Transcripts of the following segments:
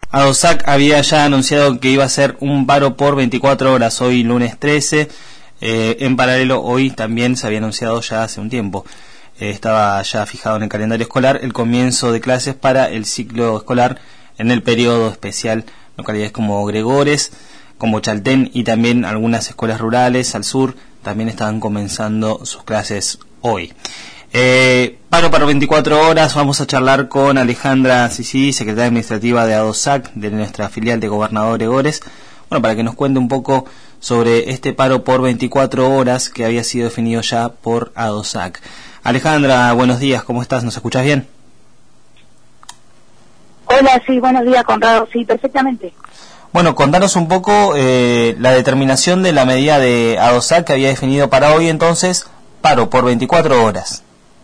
ADOSAC había ya anunciado que iba a ser un paro por 24 horas, hoy lunes 13. En paralelo, hoy también se había anunciado ya hace un tiempo. Estaba ya fijado en el calendario escolar el comienzo de clases para el ciclo escolar en el periodo especial. Localidades como Gregores, como Chaltén y también algunas escuelas rurales al sur también estaban comenzando sus clases hoy. Paro para 24 horas. Vamos a charlar con Alejandra Sisi, secretaria administrativa de ADOSAC, de nuestra filial de Gobernador Gregores, bueno, para que nos cuente un poco sobre este paro por 24 horas que había sido definido ya por ADOSAC. Alejandra, buenos días, ¿cómo estás? ¿Nos escuchás bien? Hola, sí, buenos días, Conrado, sí, perfectamente. Bueno, contanos un poco la determinación de la medida de ADOSAC que había definido para hoy, entonces, paro por 24 horas.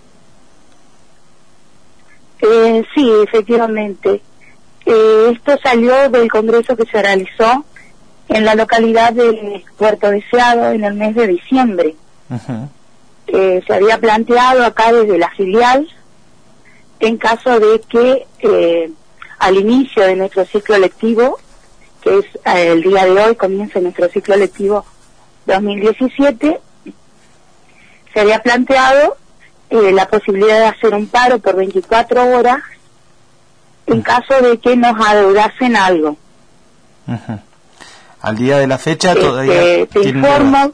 Sí, efectivamente. Esto salió del congreso que se realizó en la localidad de Puerto Deseado en el mes de diciembre. Uh-huh. Se había planteado acá desde la filial, en caso de que al inicio de nuestro ciclo lectivo, que es el día de hoy, comienza nuestro ciclo lectivo 2017, se había planteado la posibilidad de hacer un paro por 24 horas en caso de que nos adeudasen algo. Uh-huh. Al día de la fecha todavía te informo.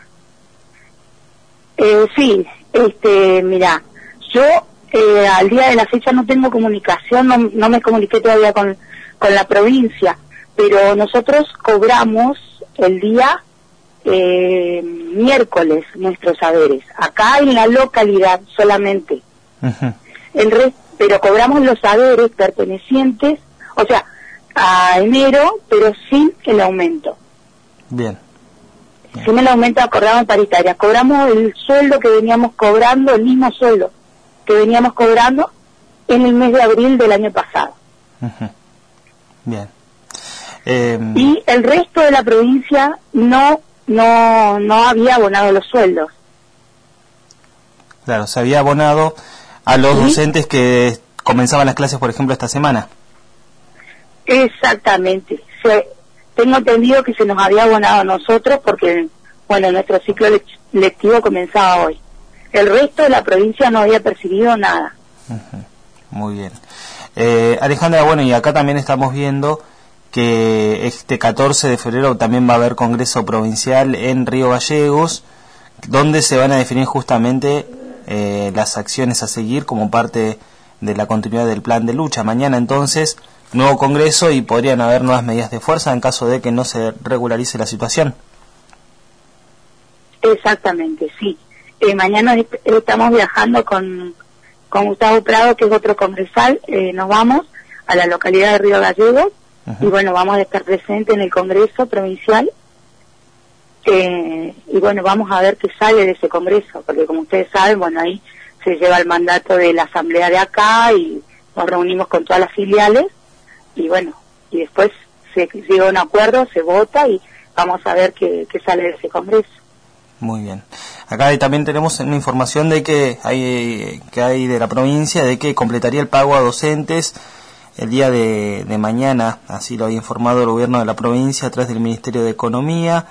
Sí, mira, yo al día de la fecha no tengo comunicación, no me comuniqué todavía con la provincia, pero nosotros cobramos el día miércoles nuestros saberes, acá en la localidad solamente. Uh-huh. Pero cobramos los saberes pertenecientes, o sea, a enero, pero sin el aumento. Bien. Sin el aumento acordado en paritaria. Cobramos el sueldo que veníamos cobrando, el mismo sueldo que veníamos cobrando en el mes de abril del año pasado. Uh-huh. Bien. Y el resto de la provincia no había abonado los sueldos. Claro, se había abonado a los docentes que comenzaban las clases, por ejemplo, esta semana. Exactamente. Tengo entendido que se nos había abonado a nosotros porque, bueno, nuestro ciclo lectivo comenzaba hoy. El resto de la provincia no había percibido nada. Uh-huh. Muy bien. Alejandra, bueno, y acá también estamos viendo que este 14 de febrero también va a haber Congreso Provincial en Río Gallegos, donde se van a definir justamente las acciones a seguir como parte de la continuidad del plan de lucha. Mañana entonces, nuevo Congreso y podrían haber nuevas medidas de fuerza en caso de que no se regularice la situación. Exactamente, sí. Mañana estamos viajando con Gustavo Prado, que es otro congresal, nos vamos a la localidad de Río Gallegos. Uh-huh. Y bueno, vamos a estar presentes en el Congreso Provincial y bueno, vamos a ver qué sale de ese Congreso, porque como ustedes saben, bueno, ahí se lleva el mandato de la asamblea de acá y nos reunimos con todas las filiales y bueno, y después se llega a un acuerdo, se vota y vamos a ver qué sale de ese Congreso. Muy bien. Acá también tenemos una información de que hay de la provincia de que completaría el pago a docentes el día de mañana, así lo había informado el gobierno de la provincia a través del Ministerio de Economía.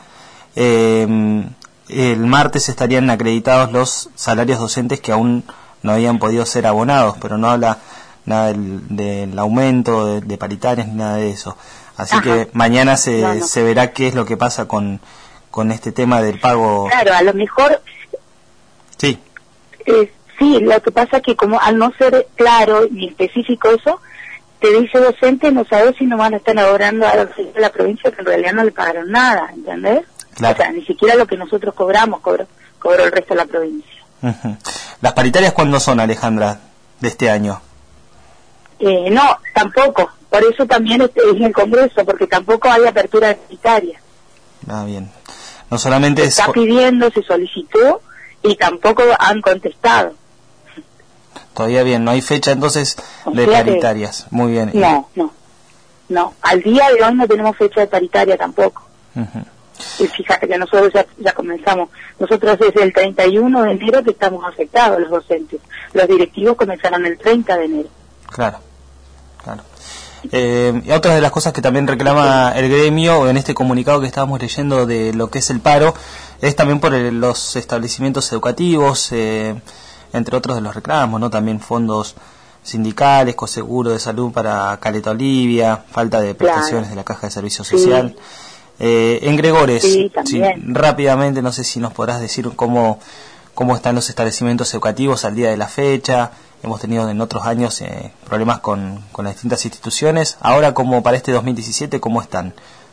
El martes estarían acreditados los salarios docentes que aún no habían podido ser abonados, pero no habla nada del aumento de paritarias ni nada de eso. Así Ajá. que mañana se verá qué es lo que pasa con este tema del pago. Claro, a lo mejor... Sí. Sí, lo que pasa es que como al no ser claro ni específico eso, te dice docente, no sabes si no van a estar ahorrando a la provincia que en realidad no le pagaron nada, ¿entendés? Claro. O sea, ni siquiera lo que nosotros cobramos, cobró el resto de la provincia. Uh-huh. ¿Las paritarias cuándo son, Alejandra, de este año? No, tampoco. Por eso también es en el Congreso, porque tampoco hay apertura de paritaria. Ah, bien. No solamente se está pidiendo, se solicitó y tampoco han contestado. Todavía bien, no hay fecha entonces de paritarias. Muy bien. No. Al día de hoy no tenemos fecha de paritaria tampoco. Uh-huh. Y fíjate que nosotros ya comenzamos. Nosotros desde el 31 de enero que estamos afectados los docentes. Los directivos comenzaron el 30 de enero. Claro. Y otra de las cosas que también reclama el gremio en este comunicado que estábamos leyendo de lo que es el paro es también por los establecimientos educativos, entre otros de los reclamos, ¿no? También fondos sindicales, coseguro de salud para Caleta Olivia, falta de prestaciones de la Caja de Servicio Social. En Gregores, sí, rápidamente, no sé si nos podrás decir cómo están los establecimientos educativos al día de la fecha. Hemos tenido en otros años problemas con las distintas instituciones. Ahora, como para este 2017, ¿cómo están?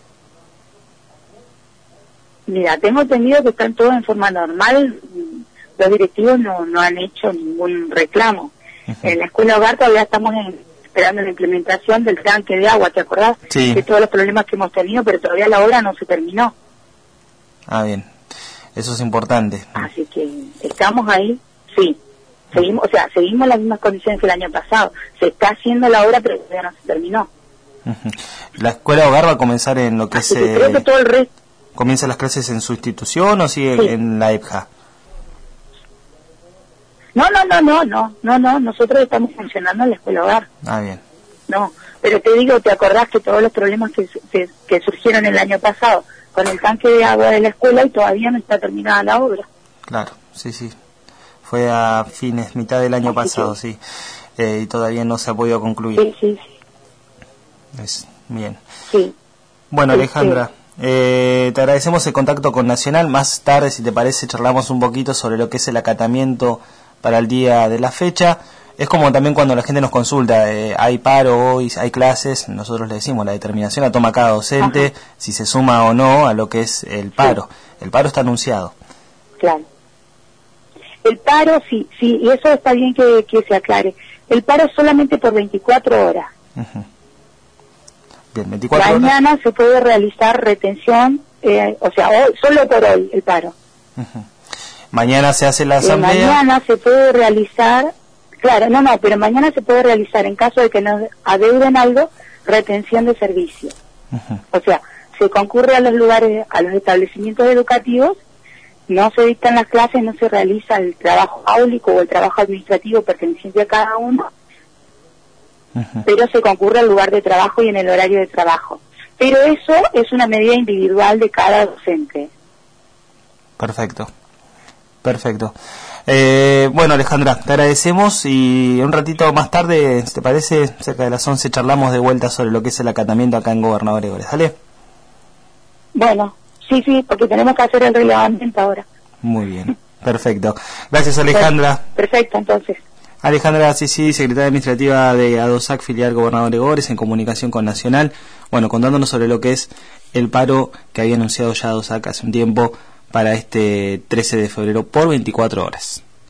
Mira, tengo entendido que están todos en forma normal. Los directivos no han hecho ningún reclamo. En la escuela hogar todavía estamos esperando la implementación del tanque de agua, ¿te acordás? Sí. De todos los problemas que hemos tenido, pero todavía la obra no se terminó. Ah, bien. Eso es importante. Así que estamos ahí, sí. Seguimos las mismas condiciones que el año pasado. Se está haciendo la obra, pero todavía no se terminó. ¿La escuela hogar va a comenzar en lo que Así que creo que todo el resto... ¿Comienza las clases en su institución o sigue en la EPJA? No, nosotros estamos funcionando en la escuela hogar. Ah, bien. No, pero te digo, ¿te acordás que todos los problemas que surgieron el año pasado con el tanque de agua de la escuela y todavía no está terminada la obra? Claro, sí. Fue a mitad del año pasado, sí. Y todavía no se ha podido concluir. Sí. Bien. Sí. Bueno, Alejandra, te agradecemos el contacto con Nacional. Más tarde, si te parece, charlamos un poquito sobre lo que es el acatamiento para el día de la fecha. Es como también cuando la gente nos consulta, hay paro hoy, hay clases, nosotros le decimos, la determinación la toma cada docente, si se suma o no a lo que es el paro. Sí. El paro está anunciado. Claro. El paro, sí, y eso está bien que se aclare. El paro es solamente por 24 horas. Bien, 24 horas. Mañana se puede realizar retención, hoy, solo por hoy el paro. Mañana se hace la asamblea. Mañana se puede realizar, pero mañana se puede realizar en caso de que nos adeuden algo, retención de servicio. O sea, se concurre a los lugares, a los establecimientos educativos, no se dictan las clases, no se realiza el trabajo áulico o el trabajo administrativo perteneciente a cada uno, pero se concurre al lugar de trabajo y en el horario de trabajo. Pero eso es una medida individual de cada docente. Perfecto. Bueno, Alejandra, te agradecemos y un ratito más tarde, ¿te parece? Cerca de las 11 charlamos de vuelta sobre lo que es el acatamiento acá en Gobernador Gregores. ¿Sale? Bueno, sí, porque tenemos que hacer el relevamiento ahora. Muy bien, perfecto. Gracias, Alejandra. Perfecto, entonces. Alejandra Sisi, secretaria administrativa de ADOSAC, filial Gobernador Gregores, en comunicación con Nacional. Bueno, contándonos sobre lo que es el paro que había anunciado ya ADOSAC hace un tiempo para este 13 de febrero por 24 horas.